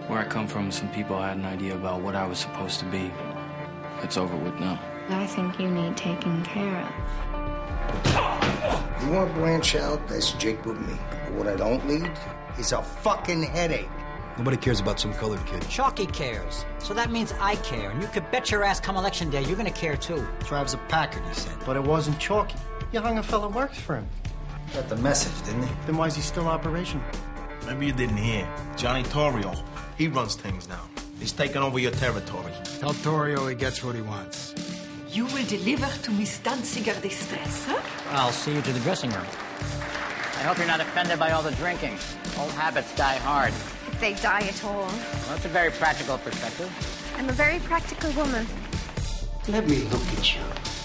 Where I come from, some people had an idea about what I was supposed to be. It's over with now. I think you need taking care of. You want to branch out? That's Jake with me. But what I don't need is a fucking headache. Nobody cares about some colored kid. Chalky cares. So that means I care. And you could bet your ass come election day, you're gonna care too. Drives a Packard, he said. But it wasn't Chalky. Young a fella works for him. Got the message, didn't he? Then why is he still operational? Maybe you didn't hear. Johnny Torrio, he runs things now. He's taking over your territory. Tell Torrio he gets what he wants. You will deliver to Miss Danziger distress, huh? I'll see you to the dressing room. I hope you're not offended by all the drinking. Old habits die hard. If they die at all. Well, that's a very practical perspective. I'm a very practical woman. Let me look at you.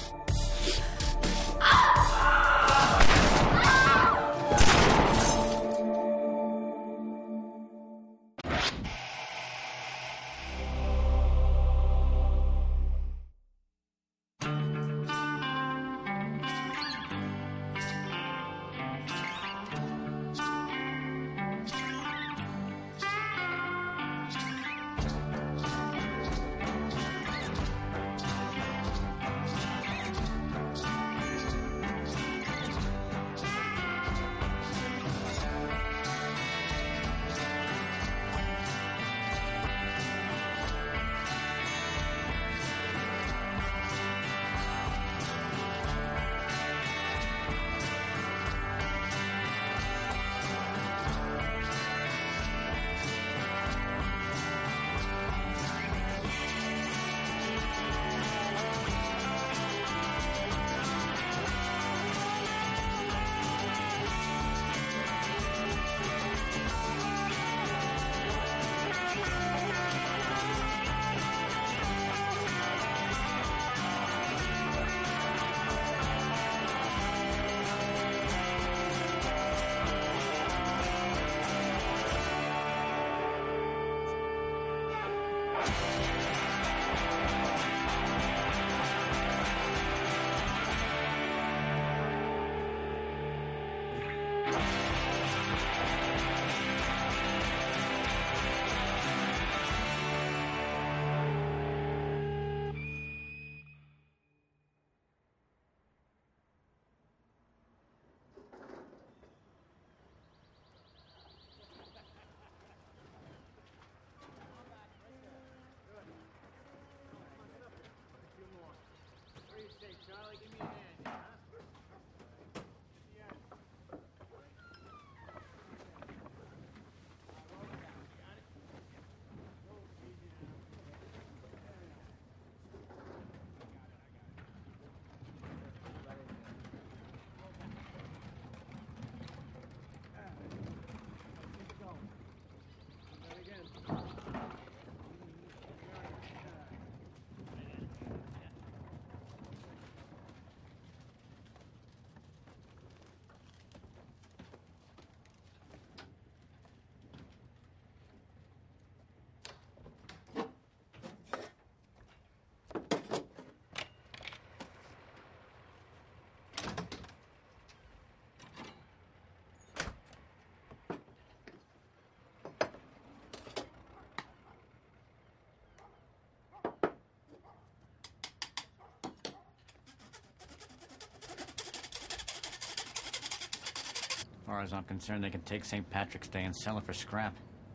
As far as I'm concerned, they can take St. Patrick's Day and sell it for scrap.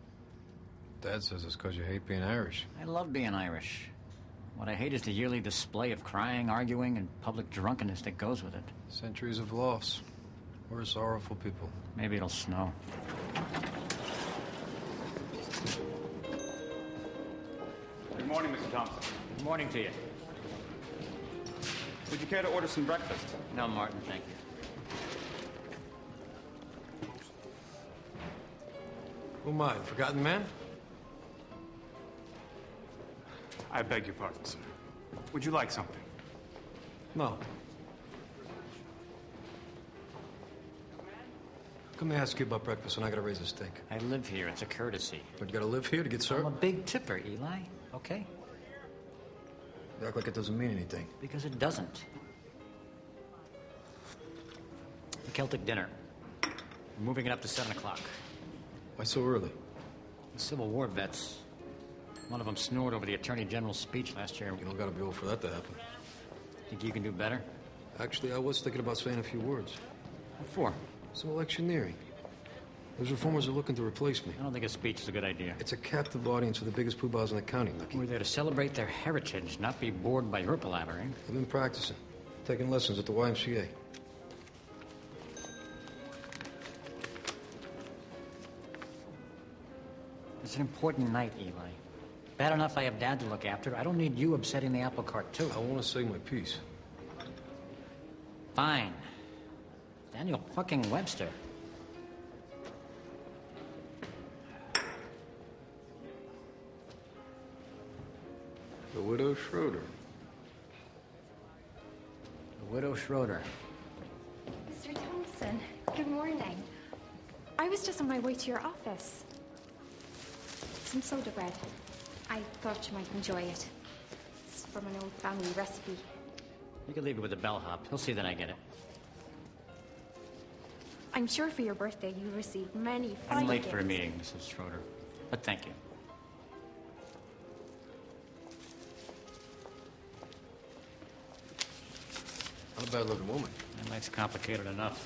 Dad says it's because you hate being Irish. I love being Irish. What I hate is the yearly display of crying, arguing, and public drunkenness that goes with it. Centuries of loss. We're a sorrowful people. Maybe it'll snow. Good morning, Mr. Thompson. Good morning to you. Would you care to order some breakfast? No, Martin, thank you. Who am I, forgotten man? I beg your pardon, sir. Would you like something? No. Come to ask you about breakfast when I gotta raise a steak. I live here. It's a courtesy. But you gotta live here to get served? I'm a big tipper, Eli. Okay? You act like it doesn't mean anything. Because it doesn't. The Celtic dinner. We're moving it up to 7 o'clock. Why so early? The Civil War vets. One of them snored over the Attorney General's speech last year. You don't gotta be old for that to happen. Think you can do better? Actually, I was thinking about saying a few words. What for? Some electioneering. Those reformers are looking to replace me. I don't think a speech is a good idea. It's a captive audience for the biggest poobahs in the county, Nucky. We're there to celebrate their heritage, not be bored by your palavering. I've been practicing, taking lessons at the YMCA. It's an important night, Eli. Bad enough I have Dad to look after. I don't need you upsetting the apple cart, too. I want to say my piece. Fine. Daniel fucking Webster. The Widow Schroeder. The Widow Schroeder. Mr. Thompson, good morning. I was just on my way to your office. Some soda bread. I thought you might enjoy it. It's from an old family recipe. You can leave it with the bellhop. He'll see that I get it. I'm sure for your birthday you received many fine I'm late gifts. for a meeting, Mrs. Schroeder. But thank you. Not a bad-looking woman. That night's complicated enough.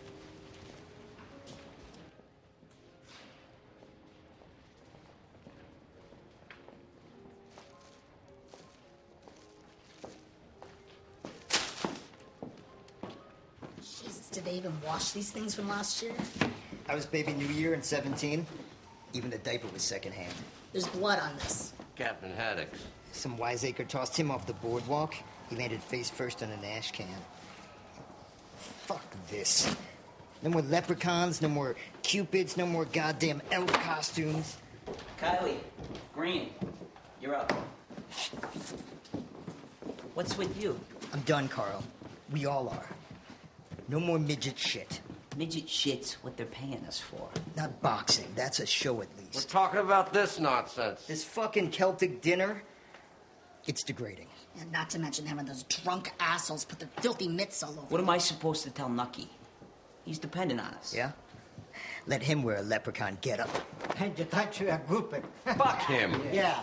Jesus, did they even wash these things from last year? I was Baby New Year in 17. Even the diaper was secondhand. There's blood on this. Captain Haddock's. Some wiseacre tossed him off the boardwalk. He landed face first on an ash can. Fuck this. No more leprechauns, no more cupids, no more goddamn elf costumes. Kylie, Green, you're up. What's with you? I'm done, Carl. We all are. No more midget shit. Midget shit's what they're paying us for. Not boxing. That's a show at least. We're talking about this nonsense. This fucking Celtic dinner, it's degrading. And not to mention having those drunk assholes put their filthy mitts all over. What am I supposed to tell Nucky? He's dependent on us. Yeah? Let him wear a leprechaun getup. And you thought you were grouping. Fuck him. Yeah.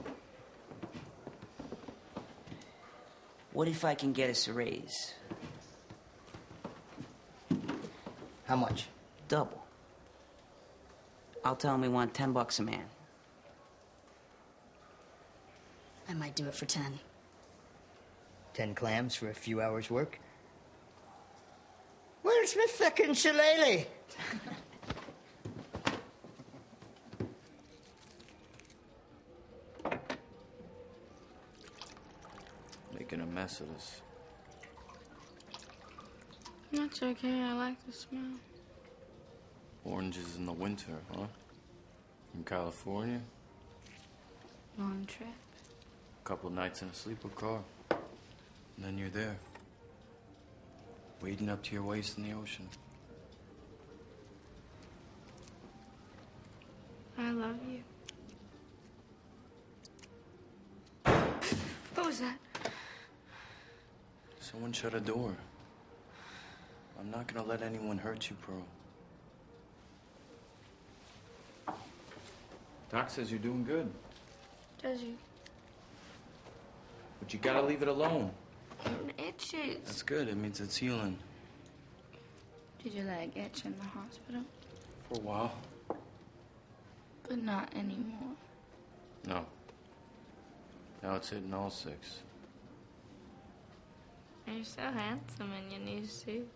What if I can get us a raise? How much? Double. I'll tell him we want $10 a man. I might do it for 10. 10 clams for a few hours' work? Where's my fucking shillelagh? Making a mess of this. That's okay. I like the smell. Oranges in the winter, huh? From California? Long trip. Couple nights in a sleeper car. And then you're there. Wading up to your waist in the ocean. I love you. What was that? Someone shut a door. I'm not gonna let anyone hurt you, Pearl. Doc says you're doing good. Does you? But you gotta leave it alone. It itches. That's good. It means it's healing. Did your leg itch in the hospital? For a while. But not anymore. No. Now it's hitting all six. You're so handsome in your new suit.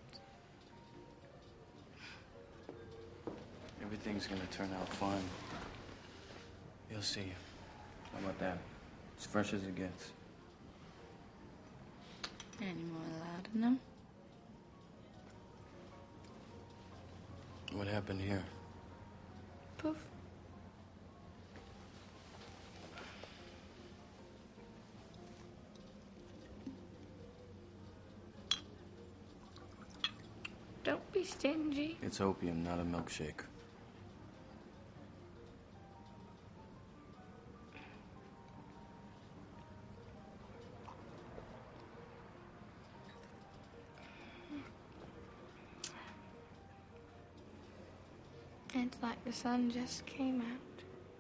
Everything's gonna turn out fine. You'll see. How about that? As fresh as it gets. Any more laudanum? What happened here? Poof. Don't be stingy. It's opium, not a milkshake. It's like the sun just came out.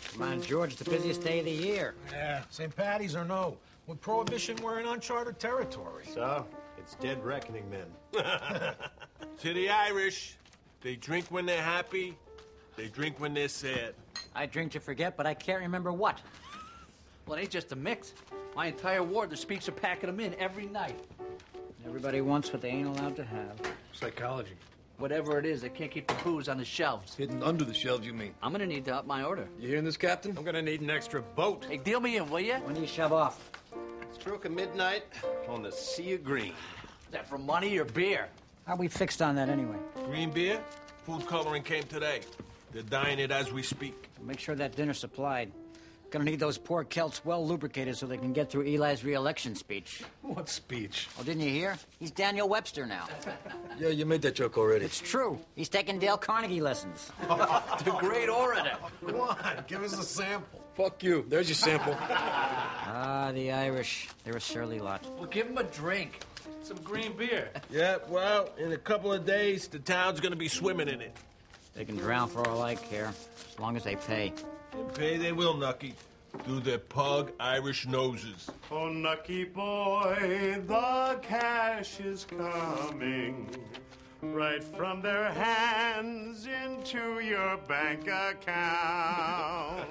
Come on, George, it's the busiest day of the year. Yeah, St. Patty's or no. With Prohibition, we're in uncharted territory. So, it's dead reckoning then. To the Irish, they drink when they're happy, they drink when they're sad. I drink to forget, but I can't remember what. Well, it ain't just a mix. My entire ward, the speaks are packing them in every night. Everybody wants what they ain't allowed to have. Psychology. Whatever it is, they can't keep the booze on the shelves. Hidden under the shelves, you mean? I'm gonna need to up my order. You hearing this, Captain? I'm gonna need an extra boat. Hey, deal me in, will ya? When do you shove off? Stroke of midnight on the Sea of Green. Is that for money or beer? How we fixed on that anyway? Green beer? Food coloring came today. They're dyeing it as we speak. Make sure that dinner's supplied. Gonna need those poor Celts well lubricated so they can get through Eli's re-election speech. What speech? Oh, didn't you hear? He's Daniel Webster now. Yeah, you made that joke already. It's true. He's taking Dale Carnegie lessons. The great orator. Come on, give us a sample. Fuck you. There's your sample. Ah, the Irish. They're a surly lot. Well, give him a drink. Some green beer. Yeah, well, in a couple of days, the town's gonna be swimming in it. They can drown for all I care, as long as they pay. And pay they will, Nucky, through their pug Irish noses. Oh, Nucky boy, the cash is coming right from their hands into your bank account.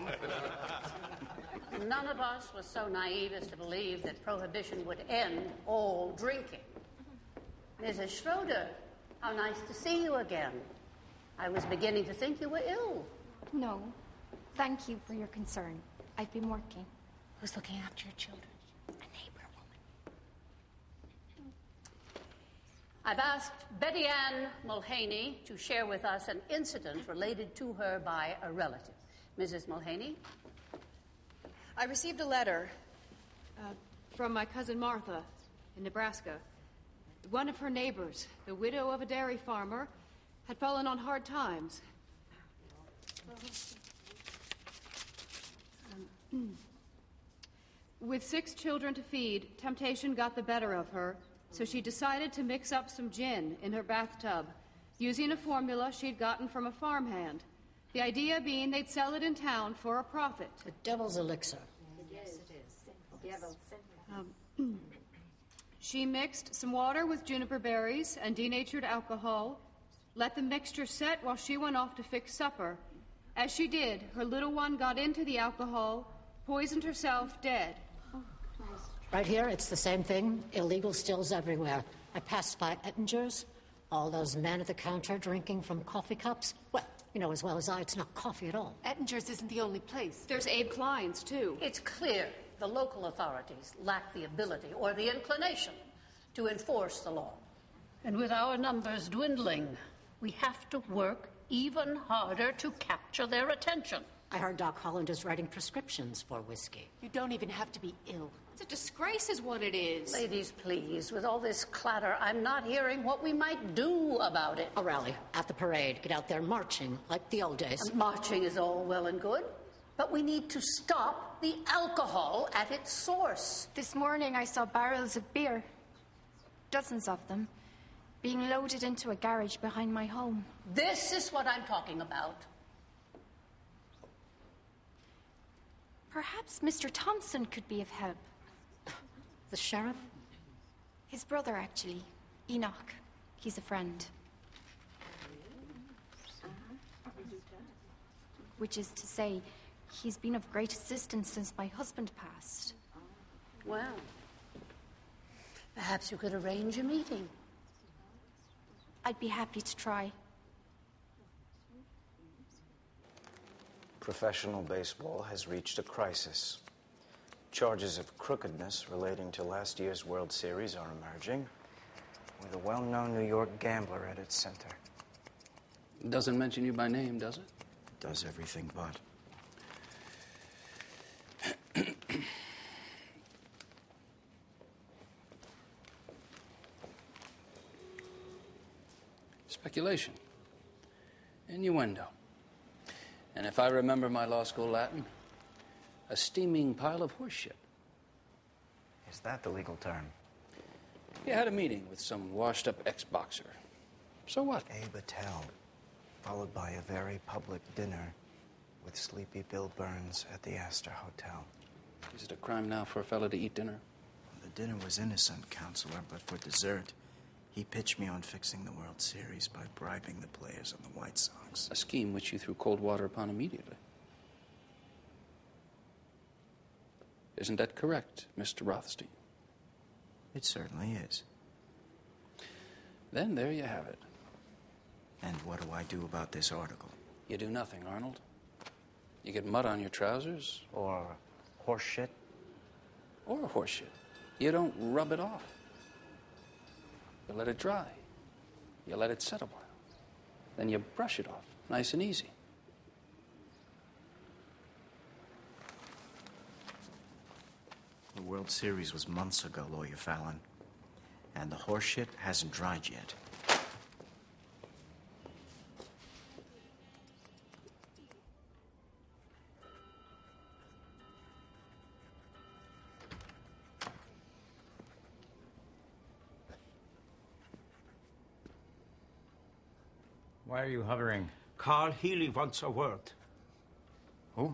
None of us was so naive as to believe that prohibition would end all drinking. Mrs. Schroeder, how nice to see you again. I was beginning to think you were ill. No. Thank you for your concern. I've been working. Who's looking after your children? A neighbor woman. I've asked Betty Ann Mulhaney to share with us an incident related to her by a relative. Mrs. Mulhaney? I received a letter from my cousin Martha in Nebraska. One of her neighbors, the widow of a dairy farmer, had fallen on hard times. With 6 children to feed, temptation got the better of her, so she decided to mix up some gin in her bathtub, using a formula she'd gotten from a farmhand. The idea being they'd sell it in town for a profit. The devil's elixir. Yes, it is. She mixed some water with juniper berries and denatured alcohol, let the mixture set while she went off to fix supper. As she did, her little one got into the alcohol, poisoned herself, dead. Right here, it's the same thing. Illegal stills everywhere. I passed by Ettinger's. All those men at the counter drinking from coffee cups. Well, you know as well as I, it's not coffee at all. Ettinger's isn't the only place. There's Abe Klein's, too. It's clear the local authorities lack the ability or the inclination to enforce the law. And with our numbers dwindling, we have to work even harder to capture their attention. I heard Doc Holland is writing prescriptions for whiskey. You don't even have to be ill. It's a disgrace is what it is. Ladies, please, with all this clatter, I'm not hearing what we might do about it. A rally at the parade. Get out there marching like the old days. And marching is all well and good, but we need to stop the alcohol at its source. This morning I saw barrels of beer, dozens of them, being loaded into a garage behind my home. This is what I'm talking about. Perhaps Mr. Thompson could be of help. The sheriff? His brother, actually. Enoch. He's a friend. Which is to say, he's been of great assistance since my husband passed. Well, perhaps you could arrange a meeting. I'd be happy to try. Professional baseball has reached a crisis. Charges of crookedness relating to last year's World Series are emerging, with a well-known New York gambler at its center. Doesn't mention you by name, does it? Does everything but. Speculation. Innuendo. And if I remember my law school Latin, a steaming pile of horseshit. Is that the legal term? He had a meeting with some washed-up ex-boxer. So what? Abe Attell, followed by a very public dinner with sleepy Bill Burns at the Astor Hotel. Is it a crime now for a fellow to eat dinner? The dinner was innocent, Counselor, but for dessert, he pitched me on fixing the World Series by bribing the players on the White Sox. A scheme which you threw cold water upon immediately. Isn't that correct, Mr. Rothstein? It certainly is. Then there you have it. And what do I do about this article? You do nothing, Arnold. You get mud on your trousers. Or horse shit. Or horse shit. You don't rub it off. You let it dry. You let it set a while. Then you brush it off, nice and easy. The World Series was months ago, Lawyer Fallon. And the horse shit hasn't dried yet. Why are you hovering? Carl Healy wants a word. Who?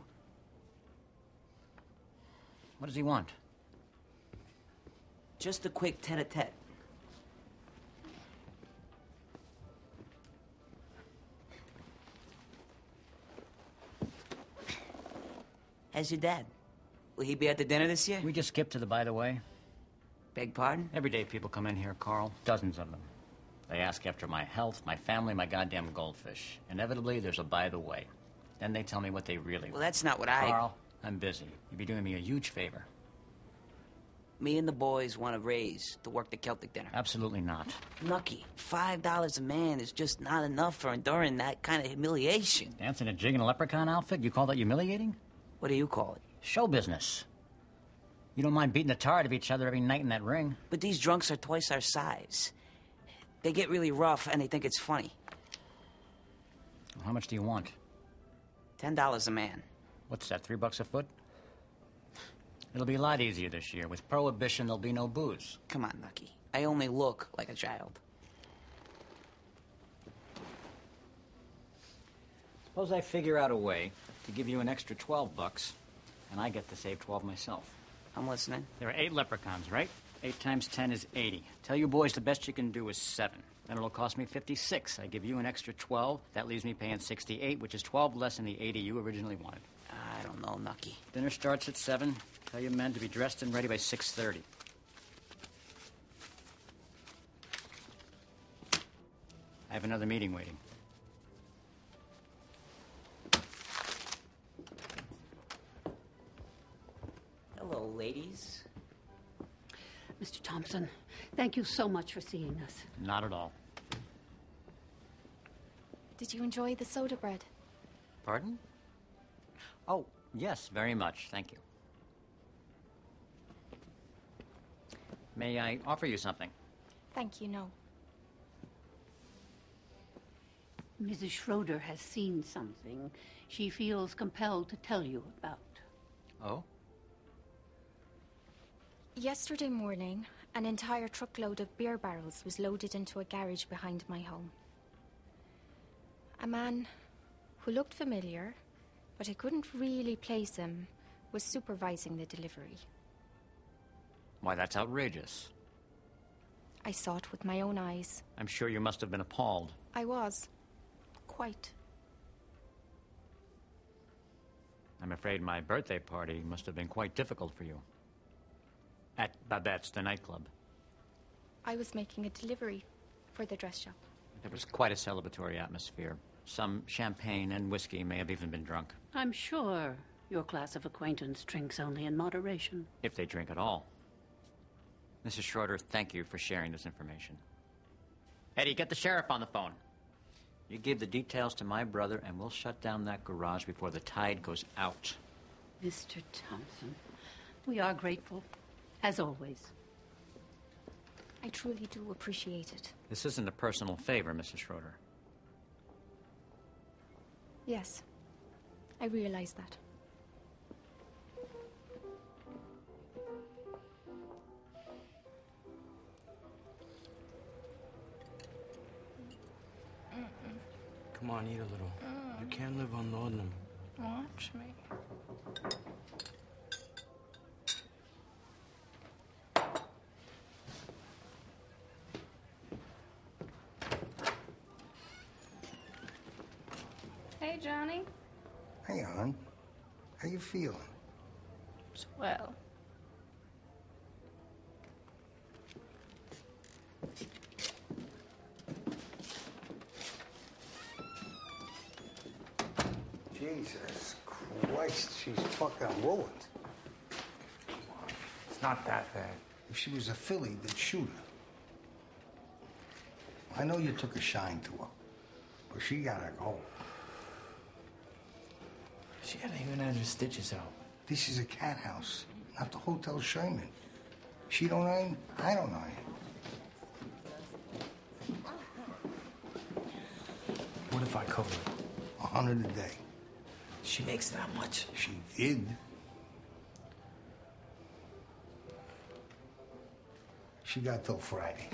What does he want? Just a quick tete-a-tete. How's your dad? Will he be at the dinner this year? We just skipped to the by the way. Beg pardon? Every day people come in here, Carl. Dozens of them. They ask after my health, my family, my goddamn goldfish. Inevitably, there's a by the way. Then they tell me what they really want. Well, that's not what Carl, I'm busy. You'd be doing me a huge favor. Me and the boys want a raise to work the Celtic dinner. Absolutely not. Nucky, $5 a man is just not enough for enduring that kind of humiliation. Dancing a jig in a leprechaun outfit? You call that humiliating? What do you call it? Show business. You don't mind beating the tar out of each other every night in that ring. But these drunks are twice our size. They get really rough and they think it's funny. How much do you want? $10 a man. What's that, $3 a foot? It'll be a lot easier this year. With Prohibition, there'll be no booze. Come on, Nucky. I only look like a child. Suppose I figure out a way to give you an extra $12, and I get to save 12 myself. I'm listening. There are 8 leprechauns, right? 8 times 10 is 80. Tell you boys the best you can do is 7. Then it'll cost me 56. I give you an extra 12. That leaves me paying 68, which is 12 less than the 80 you originally wanted. I don't know, Nucky. Dinner starts at 7. Tell your men to be dressed and ready by 6:30. I have another meeting waiting. Hello, ladies. Mr. Thompson, thank you so much for seeing us. Not at all. Did you enjoy the soda bread? Pardon? Oh, yes, very much. Thank you. May I offer you something? Thank you, no. Mrs. Schroeder has seen something she feels compelled to tell you about. Oh? Yesterday morning, an entire truckload of beer barrels was loaded into a garage behind my home. A man who looked familiar, but I couldn't really place him, was supervising the delivery. Why, that's outrageous. I saw it with my own eyes. I'm sure you must have been appalled. I was. Quite. I'm afraid my birthday party must have been quite difficult for you. At Babette's, the nightclub. I was making a delivery for the dress shop. There was quite a celebratory atmosphere. Some champagne and whiskey may have even been drunk. I'm sure your class of acquaintance drinks only in moderation. If they drink at all. Mrs. Schroeder, thank you for sharing this information. Eddie, get the sheriff on the phone. You give the details to my brother, and we'll shut down that garage before the tide goes out. Mr. Thompson, we are grateful, as always. I truly do appreciate it. This isn't a personal favor, Mrs. Schroeder. Yes, I realize that. Come on, eat a little. You can't live on laudanum. Watch me. Hey, Johnny. Hey, hon. How you feeling? Swell. Jesus Christ, she's fucking ruined. It's not that bad. If she was a filly, they'd shoot her. I know you took a shine to her, but she gotta go. She hadn't even had her stitches out. This is a cat house, not the Hotel Sherman. She don't earn, I don't earn. What if I cover it? 100 a day. She makes that much. She did. She got till Friday.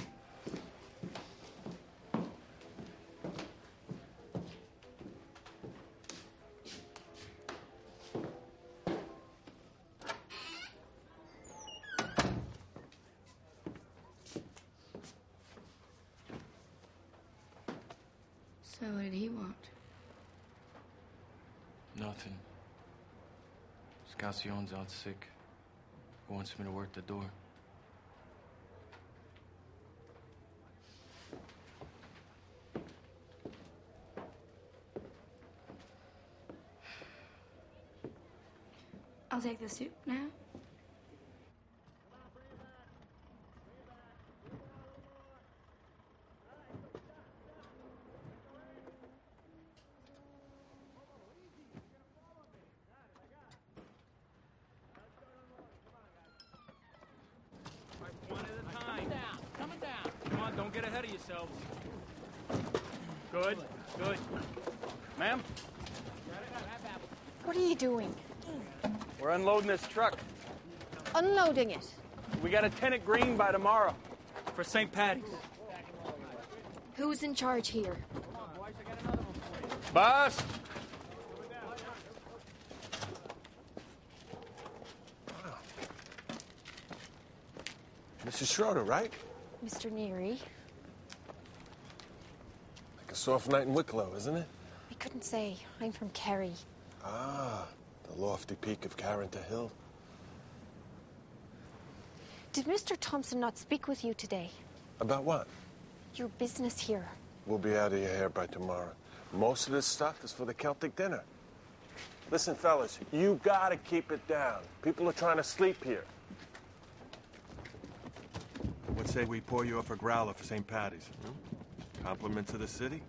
So what did he want? Nothing. Scassion's out sick. He wants me to work the door. I'll take the soup now. Come on, don't get ahead of yourselves. Good, good. Ma'am? What are you doing? We're unloading this truck. Unloading it. We got a tenant green by tomorrow for St. Patty's. Who's in charge here? Boss! Mrs. Schroeder, right? Mr. Neary. Like a soft night in Wicklow, isn't it? I couldn't say. I'm from Kerry. Ah, the lofty peak of Carrington Hill. Did Mr. Thompson not speak with you today? About what? Your business here. We'll be out of your hair by tomorrow. Most of this stuff is for the Celtic dinner. Listen, fellas, you gotta keep it down. People are trying to sleep here. What say we pour you up a growler for St. Patty's? Compliment to the city?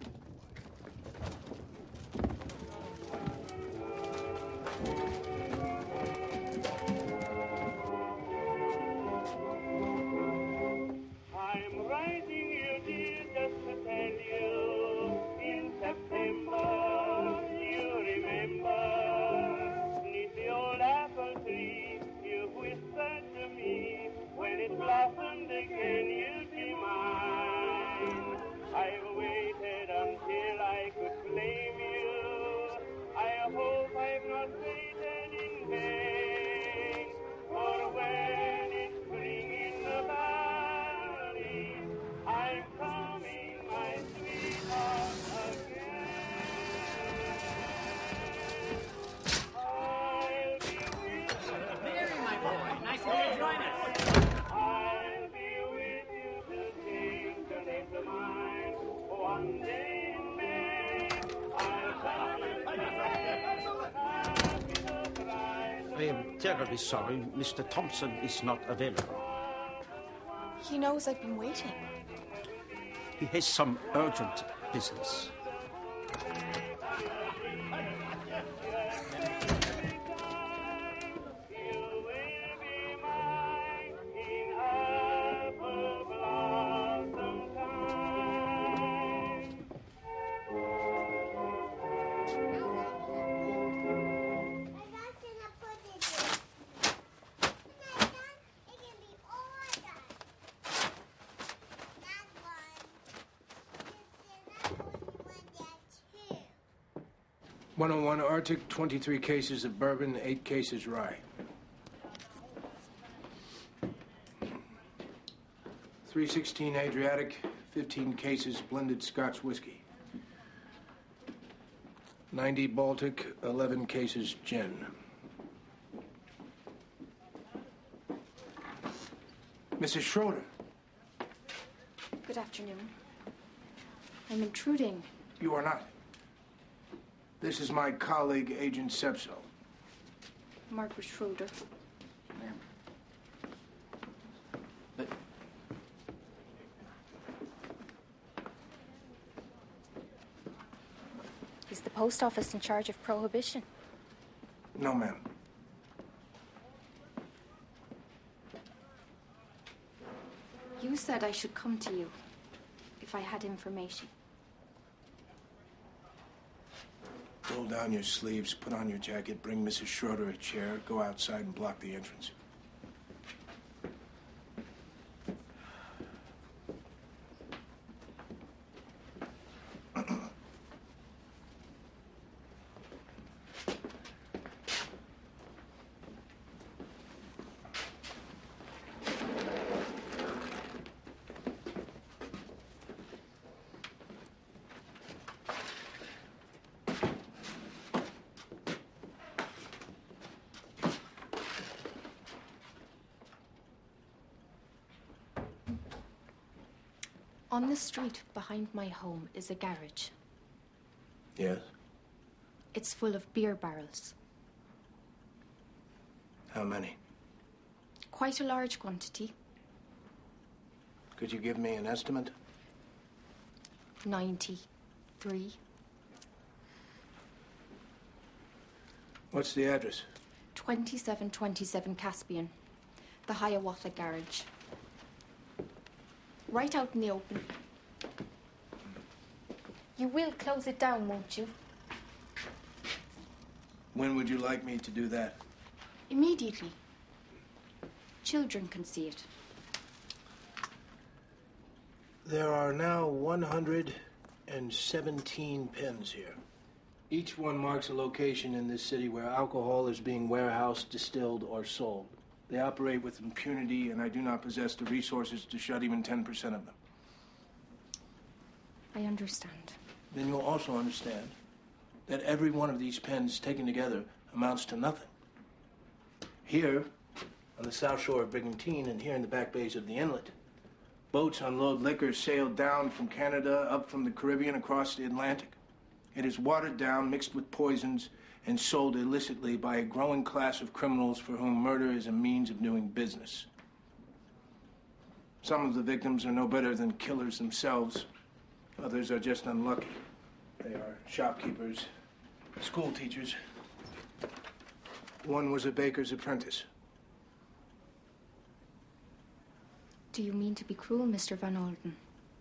I'm writing you, dear, just to tell you, in September, you remember, neath the old apple tree, you whispered to me, when it blossomed again, you'd be mine. I've waited until I could blame you. I hope I've not waited in vain, for when it's spring in the valley, I'm coming, my sweetheart, again. I'll be with you. Mary, my boy, nice of you to join us. I'll be with you till things turn into mine. One day in May, I'll come and I am terribly sorry. Mr. Thompson is not available. He knows I've been waiting. He has some urgent business. 101 Arctic, 23 cases of bourbon, 8 cases rye. 316 Adriatic, 15 cases blended Scotch whiskey. 90 Baltic, 11 cases gin. Mrs. Schroeder. Good afternoon. I'm intruding. You are not. This is my colleague, Agent Sepso. Margaret Schroeder. Is the post office in charge of prohibition? No, ma'am. You said I should come to you if I had information. Roll down your sleeves, put on your jacket, bring Mrs. Schroeder a chair, go outside and block the entrance. On the street behind my home is a garage. Yes? It's full of beer barrels. How many? Quite a large quantity. Could you give me an estimate? 93. What's the address? 2727 Caspian. The Hiawatha Garage. Right out in the open. You will close it down, won't you? When would you like me to do that? Immediately. Children can see it. There are now 117 pens here. Each one marks a location in this city where alcohol is being warehoused, distilled, or sold. They operate with impunity, and I do not possess the resources to shut even 10% of them. I understand. Then you'll also understand that every one of these pens taken together amounts to nothing. Here, on the south shore of Brigantine, and here in the back bays of the inlet, boats unload liquor sailed down from Canada, up from the Caribbean, across the Atlantic. It is watered down, mixed with poisons, and sold illicitly by a growing class of criminals for whom murder is a means of doing business. Some of the victims are no better than killers themselves. Others are just unlucky. They are shopkeepers, school teachers. One was a baker's apprentice. Do you mean to be cruel, Mr. Van Alden?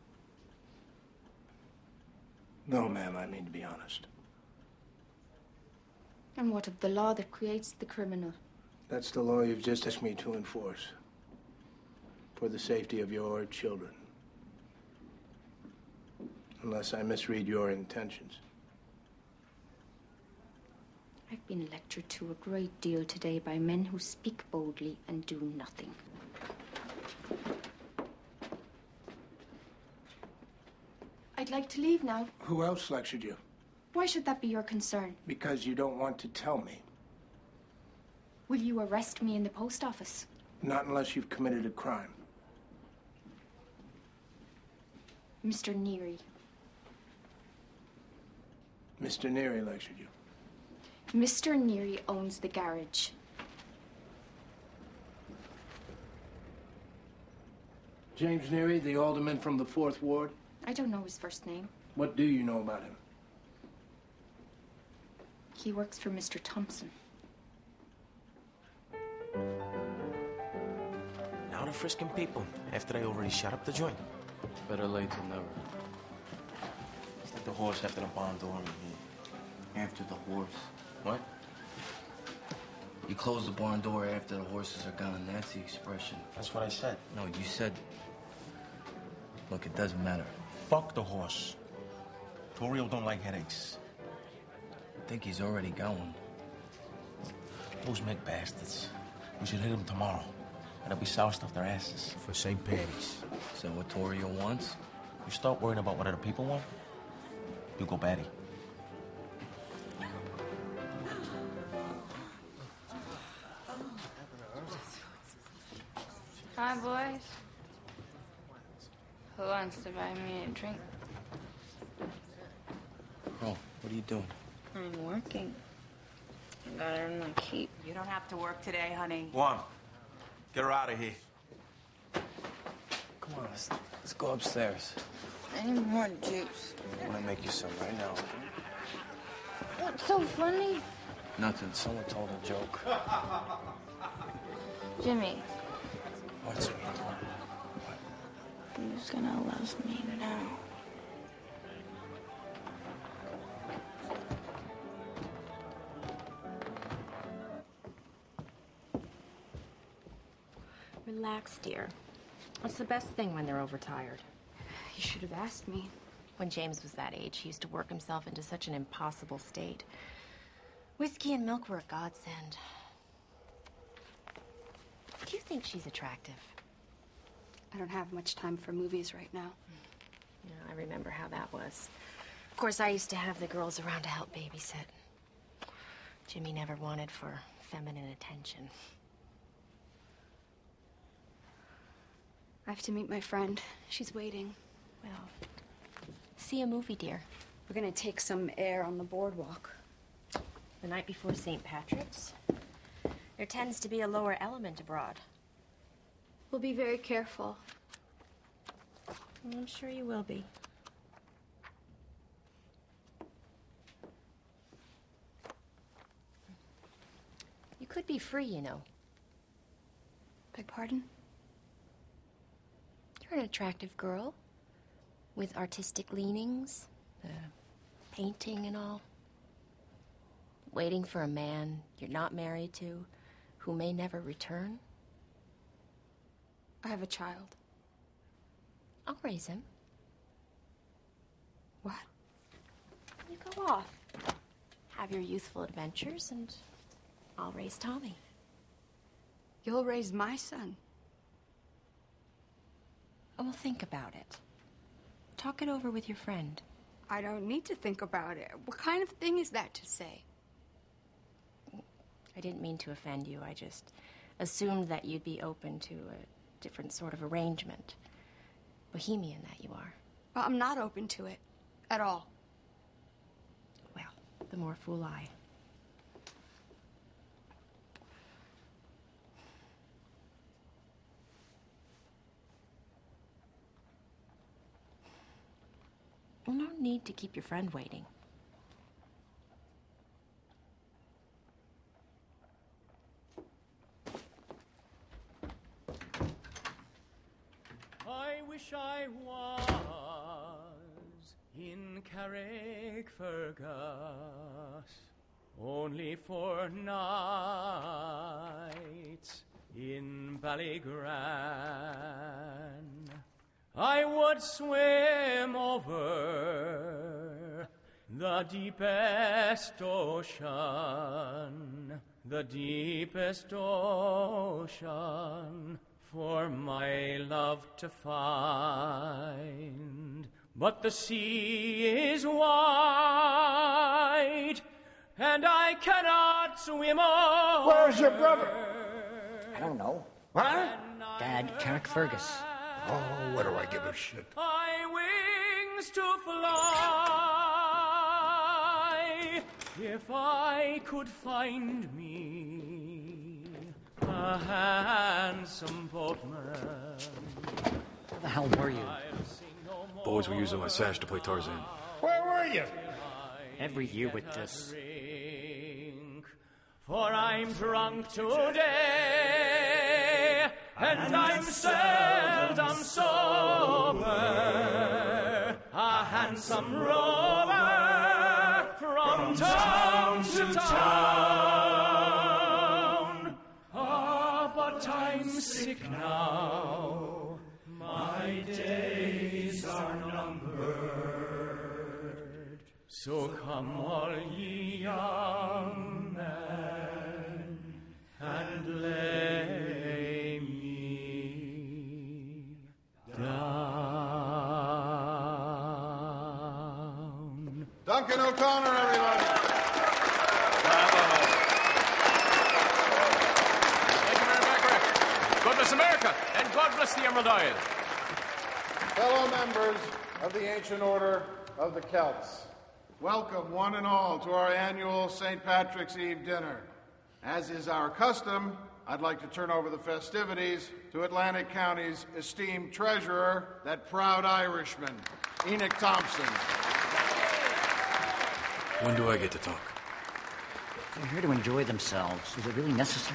No, ma'am, I mean to be honest. And what of the law that creates the criminal? That's the law you've just asked me to enforce. For the safety of your children. Unless I misread your intentions. I've been lectured to a great deal today by men who speak boldly and do nothing. I'd like to leave now. Who else lectured you? Why should that be your concern? Because you don't want to tell me. Will you arrest me in the post office? Not unless you've committed a crime. Mr. Neary. Mr. Neary lectured you. Mr. Neary owns the garage. James Neary, the alderman from the 4th Ward? I don't know his first name. What do you know about him? He works for Mr. Thompson. Now they're frisking people after they already shut up the joint. Better late than never. It's like the horse after the barn door. After the horse. What? You close the barn door after the horses are gone. That's the expression. That's what I said. No, you said... Look, it doesn't matter. Fuck the horse. Torrio don't like headaches. think he's already going. Those Mick bastards. We should hit them tomorrow. And they'll be sour stuff their asses. For St. Patty's. So what Torrio wants? You start worrying about what other people want, you go batty. Hi, boys. Who wants to buy me a drink? Oh, what are you doing? I'm working. I gotta earn my keep. You don't have to work today, honey. Juan, get her out of here. Come on, let's go upstairs. I need more juice. I'm gonna make you some right now. What's so funny? Nothing. Someone told a joke. Jimmy, What's it? who's gonna love me now? Relax, dear. It's the best thing when they're overtired. You should have asked me. When James was that age, he used to work himself into such an impossible state. Whiskey and milk were a godsend. Do you think she's attractive? I don't have much time for movies right now. Yeah, I remember how that was. Of course, I used to have the girls around to help babysit. Jimmy never wanted for feminine attention. I have to meet my friend. She's waiting. Well, see a movie, dear. We're gonna take some air on the boardwalk. The night before St. Patrick's. There tends to be a lower element abroad. We'll be very careful. I'm sure you will be. You could be free, you know. Beg pardon? You're an attractive girl with artistic leanings, painting and all. Waiting for a man you're not married to, who may never return. I have a child. I'll raise him. What? You go off. Have your youthful adventures, and I'll raise Tommy. You'll raise my son. Oh, well, think about it. Talk it over with your friend. I don't need to think about it. What kind of thing is that to say? I didn't mean to offend you. I just assumed that you'd be open to a different sort of arrangement. Bohemian that you are. Well, I'm not open to it. At all. Well, the more fool I. Well, no need to keep your friend waiting. I wish I was in Carrickfergus, only for nights in Ballygran. I would swim over the deepest ocean, for my love to find. But the sea is wide, and I cannot swim over. Where's your brother? I don't know. Huh? Dad, Carrickfergus. Oh, what do I give a shit? My wings to fly, if I could find me a handsome boatman. Where the hell were you? Boys were using my sash to play Tarzan. Where were you? Every year with this. For I'm drunk today, and I'm seldom sober, a handsome rover from town to town. Ah, but I'm sick now, my days are numbered. So come all ye young men and lay me down. Duncan O'Connor, everybody. God bless America, and God bless the Emerald Isle. Fellow members of the Ancient Order of the Celts, welcome one and all to our annual St. Patrick's Eve dinner. As is our custom, I'd like to turn over the festivities to Atlantic County's esteemed treasurer, that proud Irishman, Enoch Thompson. When do I get to talk? They're here to enjoy themselves. Is it really necessary?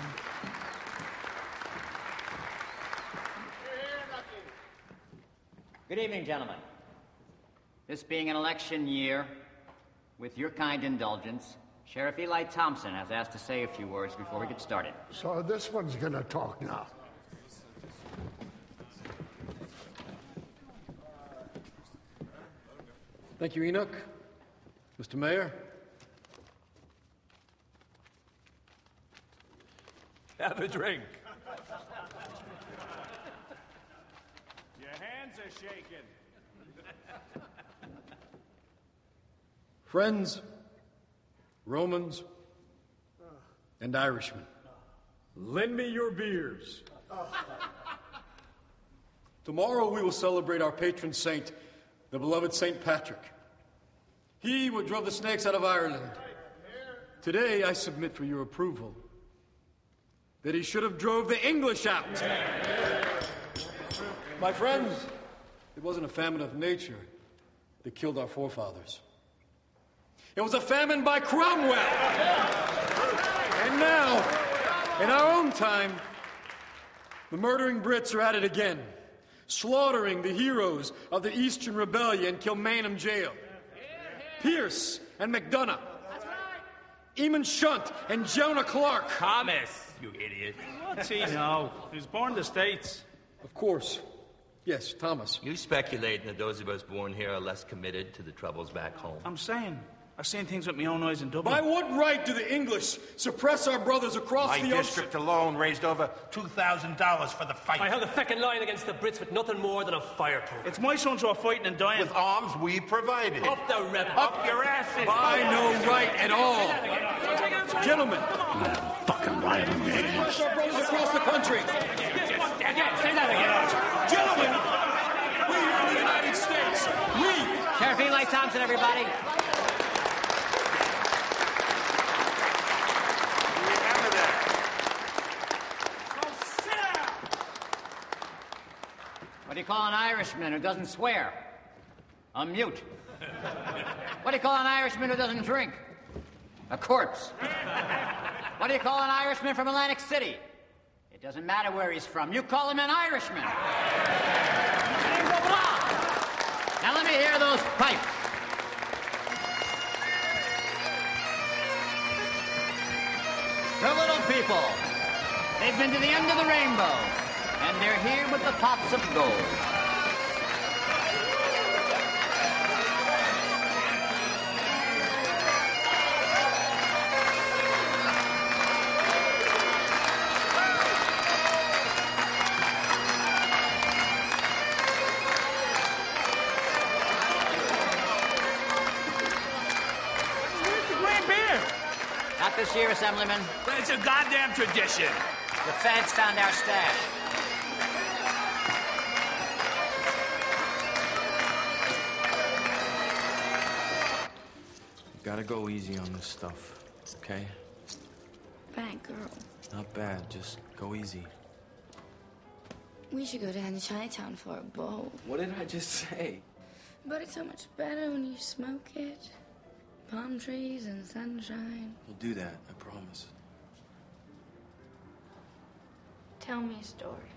Good evening, gentlemen. This being an election year, with your kind indulgence, Sheriff Eli Thompson has asked to say a few words before we get started. So this one's gonna talk now. Thank you, Enoch. Mr. Mayor. Have a drink. Your hands are shaking. Friends, Romans, and Irishmen, lend me your beers. Tomorrow we will celebrate our patron saint, the beloved St. Patrick. He who drove the snakes out of Ireland. Today I submit for your approval that he should have drove the English out. My friends, it wasn't a famine of nature that killed our forefathers. It was a famine by Cromwell. And now, in our own time, the murdering Brits are at it again, slaughtering the heroes of the Eastern Rebellion, Kilmainham Jail. Pierce and McDonough. Eamon Shunt and Jonah Clark. Thomas, you idiot. What's he know? He was born in the States. Of course. Yes, Thomas. You speculating that those of us born here are less committed to the troubles back home. I'm saying. I've seen things with my own eyes in Dublin. By what right do the English suppress our brothers across My the ocean? district alone raised over $2,000 for the fight. I held a feckin' line against the Brits with nothing more than a fireproof. It's my sons who are fighting and dying. With arms we provided. Up the rebels. Up your asses. By no right at all. Gentlemen. Fucking right in your Suppress our brothers across the country. Say that again. Gentlemen, we here in the United States, we. Sheriff Eli Thompson, everybody. What do you call an Irishman who doesn't swear? A mute. What do you call an Irishman who doesn't drink? A corpse. What do you call an Irishman from Atlantic City? It doesn't matter where he's from. You call him an Irishman. Now let me hear those pipes. The little people. They've been to the end of the rainbow. And they're here with the pots of gold. Where's the green beer? Not this year, Assemblyman. It's a goddamn tradition. The feds found our stash. Gotta go easy on this stuff, okay? Bad girl. Not bad, just go easy. We should go down to Chinatown for a bowl. What did I just say? But it's so much better when you smoke it. Palm trees and sunshine. We'll do that, I promise. Tell me a story.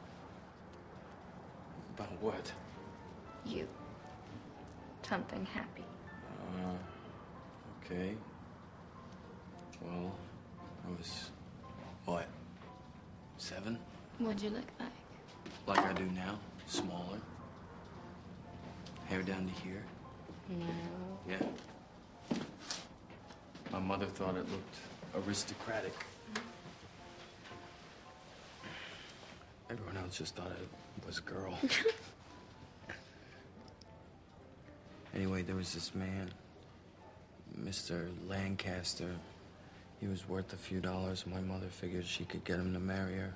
About what? You. Something happy. Okay. Well, I was, what, 7? What'd you look like? Like I do now, smaller. Hair down to here. No. Yeah. My mother thought it looked aristocratic. Everyone else just thought it was a girl. Anyway, there was this man, Mr. Lancaster. He was worth a few dollars, and my mother figured she could get him to marry her.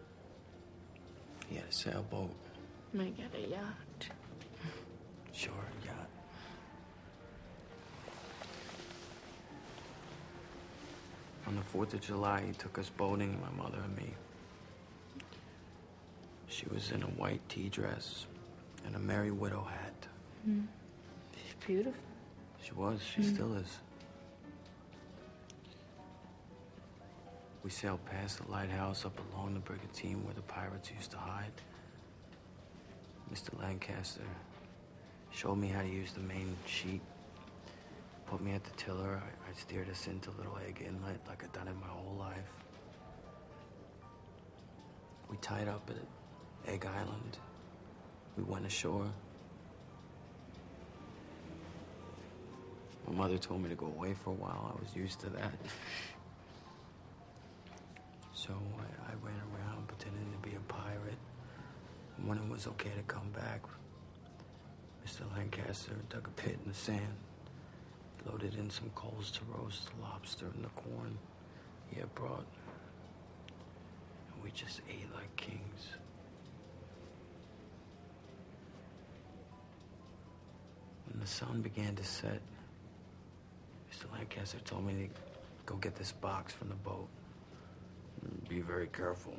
He had a sailboat. Might get a yacht. Sure, yacht. On the 4th of July, he took us boating, my mother and me. She was in a white tea dress and a Merry Widow hat. She's beautiful. She was. She still is. We sailed past the lighthouse up along the Brigantine where the pirates used to hide. Mr. Lancaster showed me how to use the main sheet. Put me at the tiller. I steered us into Little Egg Inlet like I'd done it my whole life. We tied up at Egg Island. We went ashore. My mother told me to go away for a while. I was used to that. So I ran around pretending to be a pirate. And when it was okay to come back, Mr. Lancaster dug a pit in the sand, loaded in some coals to roast the lobster and the corn he had brought. And we just ate like kings. When the sun began to set, Mr. Lancaster told me to go get this box from the boat. And be very careful.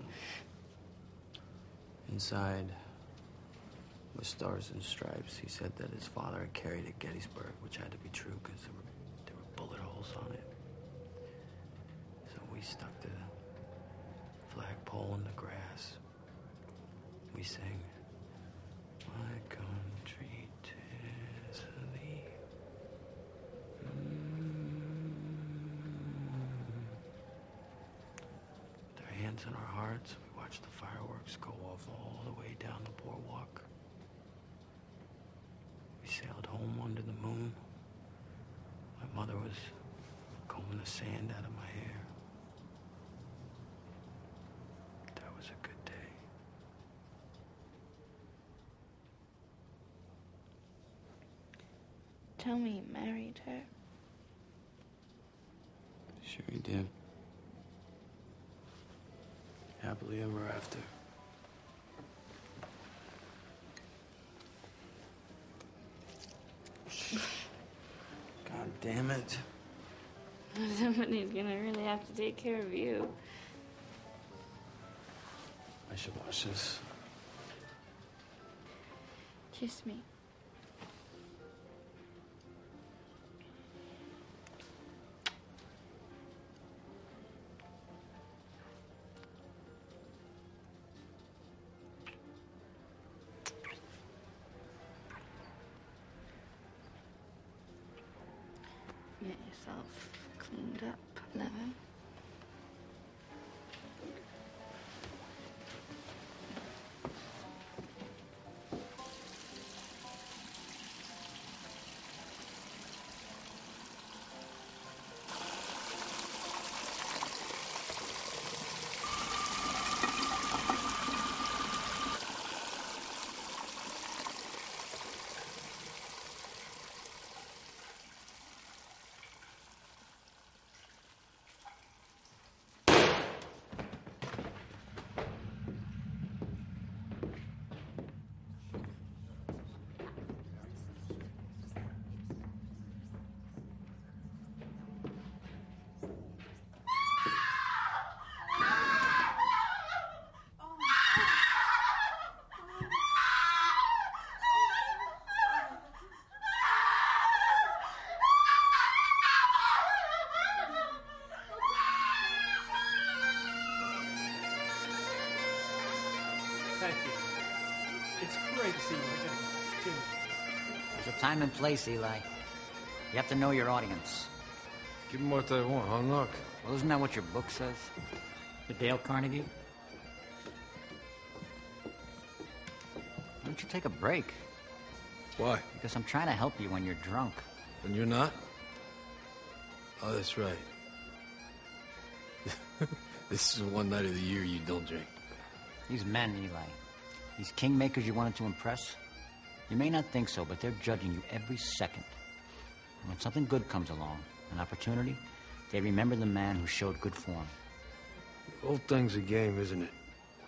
Inside were stars and stripes. He said that his father had carried at Gettysburg, which had to be true because there were bullet holes on it. So we stuck the flagpole in the grass. We sang, "My country, 'tis thee." With our hands on our hearts, we watched the fireworks go off all the way down the boardwalk. We sailed home under the moon. My mother was combing the sand out of my hair. That was a good day. Tell me you married her. Sure he did. Happily ever after. God damn it. Somebody's gonna really have to take care of you. I should wash this. Kiss me. Get yourself cleaned up, lover. Thank you. It's great to see you again, Jimmy. There's a time and place, Eli. You have to know your audience. Give them what they want, huh, Knock? Well, isn't that what your book says? The Dale Carnegie? Why don't you take a break? Why? Because I'm trying to help you when you're drunk. And you're not? Oh, that's right. This is the one night of the year you don't drink. These men, Eli, these kingmakers you wanted to impress, you may not think so, but they're judging you every second. And when something good comes along, an opportunity, they remember the man who showed good form. The whole thing's a game, isn't it?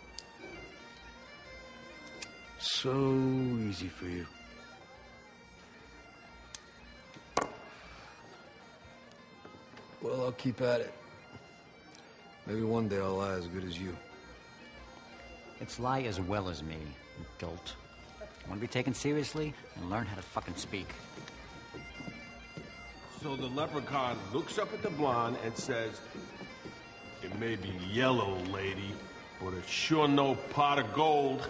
So easy for you. Well, I'll keep at it. Maybe one day I'll lie as good as you. It's lie as well as me, you dolt. Want to be taken seriously? And learn how to fucking speak. So the leprechaun looks up at the blonde and says, "It may be yellow, lady, but it's sure no pot of gold."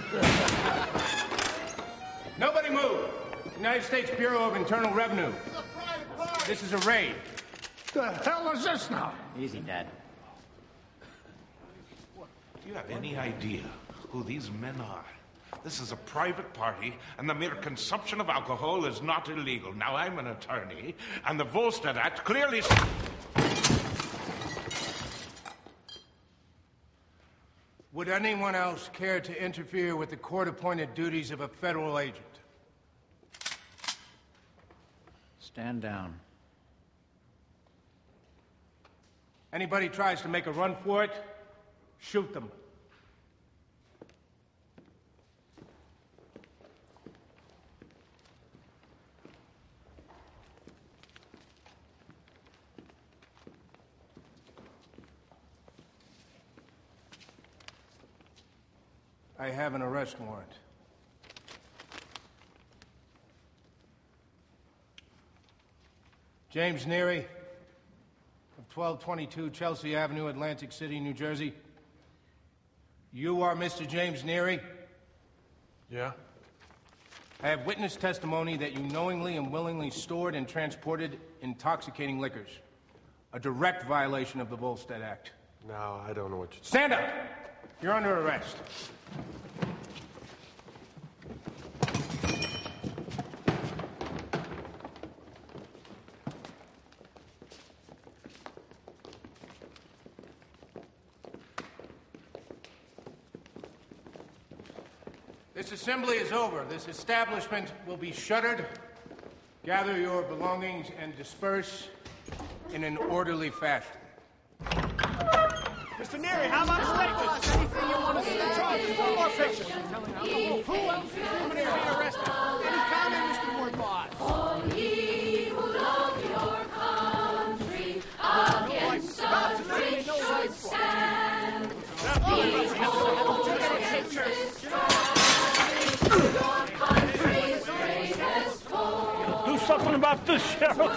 Nobody move! United States Bureau of Internal Revenue. This is a raid. The hell is this now? Easy, Dad. Do you have any idea who these men are? This is a private party, and the mere consumption of alcohol is not illegal. Now, I'm an attorney, and the Volstead Act clearly... Would anyone else care to interfere with the court-appointed duties of a federal agent? Stand down. Anybody tries to make a run for it, shoot them. I have an arrest warrant. James Neary, of 1222 Chelsea Avenue, Atlantic City, New Jersey. You are Mr. James Neary? Yeah? I have witness testimony that you knowingly and willingly stored and transported intoxicating liquors. A direct violation of the Volstead Act. No, I don't know what you're... Stand up! You're under arrest. This assembly is over. This establishment will be shuttered. Gather your belongings and disperse in an orderly fashion. Mr. Neary, how about a statement? Anything you want to say? Charges, one more picture. Who else is being arrested? Any comment, Mr. Wardlaw? All ye who love your country, against suffering should stand. Behold against this traffic, your country's greatest foe. Do something about this, Sheriff.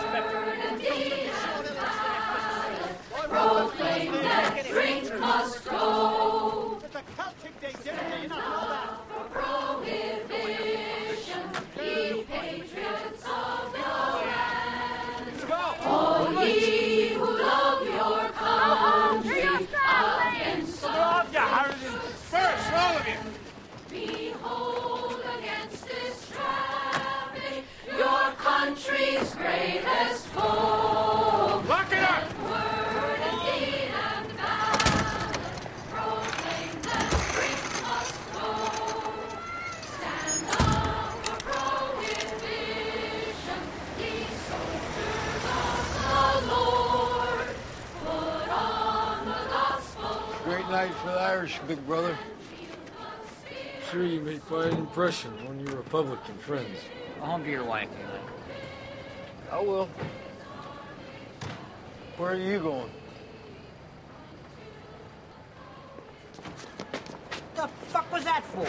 Proclaim that drink must go. The Celtic Day dinner, you know that. For prohibition, ye patriots of the land. All ye who love your country, against suffering. First, all of you. Behold against this traffic, your country's greatest foe. Lock it up! Great night for the Irish, big brother. I'm sure you made quite an impression on your Republican friends. Go home to your wife, Eli. I will. Where are you going? The fuck was that for?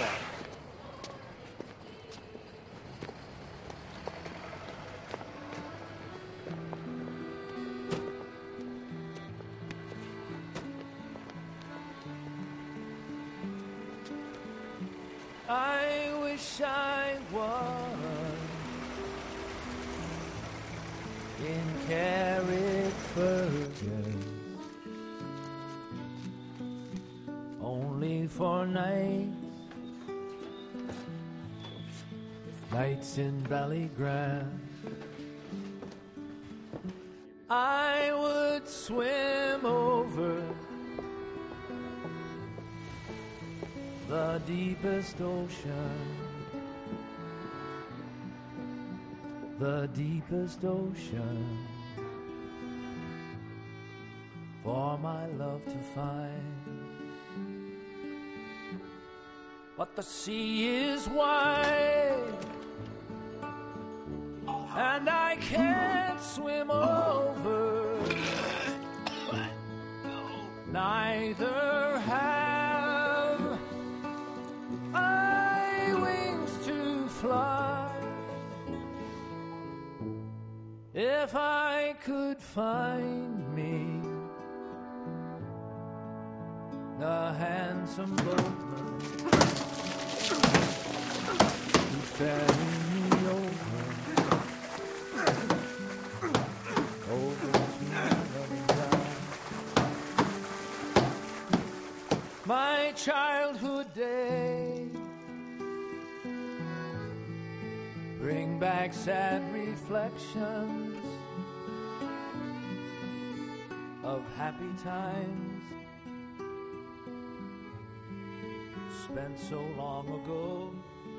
I wish I was in Carrickford, only for nights in Ballygrand. I would swim over the deepest ocean, the deepest ocean, for my love to find. But the sea is wide, and I can't swim over, neither have I wings to fly. If I could find me a handsome boatman who'd ferry me over to loving ground. My childhood days bring back sad reflections of happy times spent so long ago.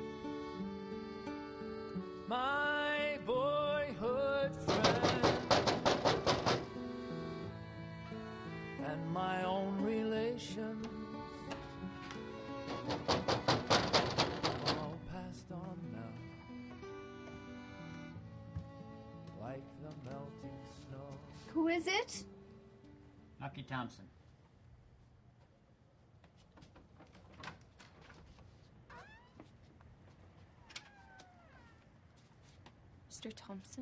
My boyhood friend and my own relations all passed on now, like the melting snow. Who is it? Nucky Thompson. Mr. Thompson?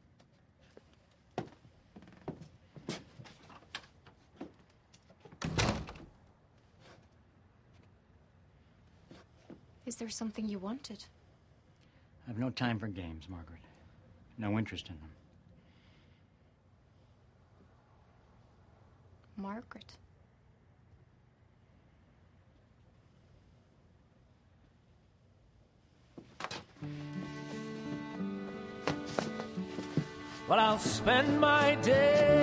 Is there something you wanted? I have no time for games, Margaret. No interest in them. Margaret. But I'll spend my day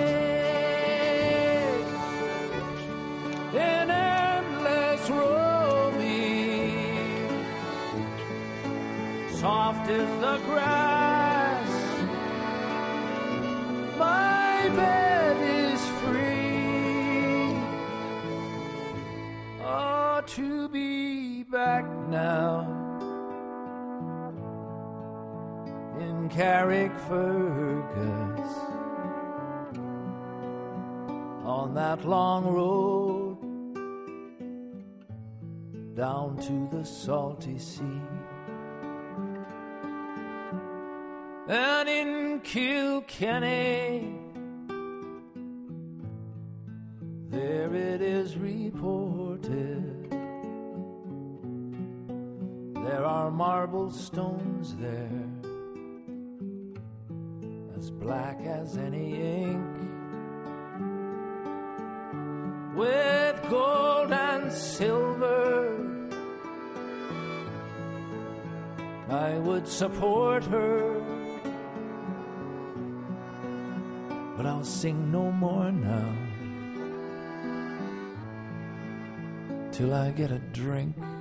in endless roaming, soft as the grass, my bed is free. Oh, to be back now in Carrickfergus, on that long road down to the salty sea. And in Kilkenny, there it is reported, there are marble stones there, as black as any ink, with gold and silver. I would support her, but I'll sing no more now till I get a drink.